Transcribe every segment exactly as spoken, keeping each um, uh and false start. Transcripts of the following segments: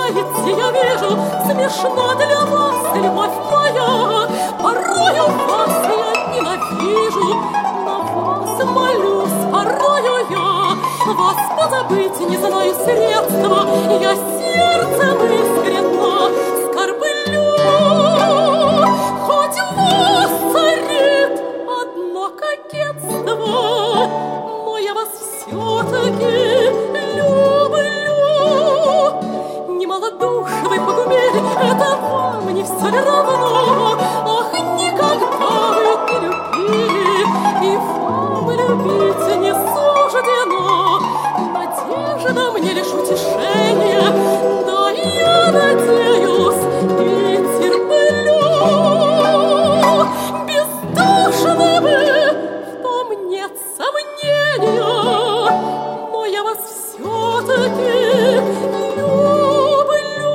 знаете, я вижу, смешна для вас любовь моя. Порою вас я ненавижу, на вас молюсь порою я. Вас позабыть не знаю средства, я сердцем искренно скорблю. Хоть у вас царит одно кокетство, но я вас все-таки люблю. Немалодушный погубили, это вам не все ли равно? Ах, никогда вы не любили, и вам любить не суждено. Надежда мне лишь утешение, да я надеюсь и терплю. Бездушны вы, в том нет сомнения, но я вас все-таки люблю.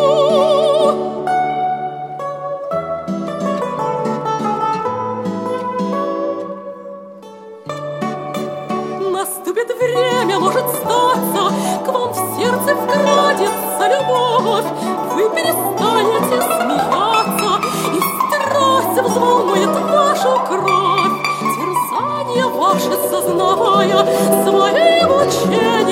Наступит время, может статься, к вам в сердце вкрадется любовь. Вы перестанете смеяться, и страсть взволнует вашу кровь. Терзание ваше, сознавая свои мучения,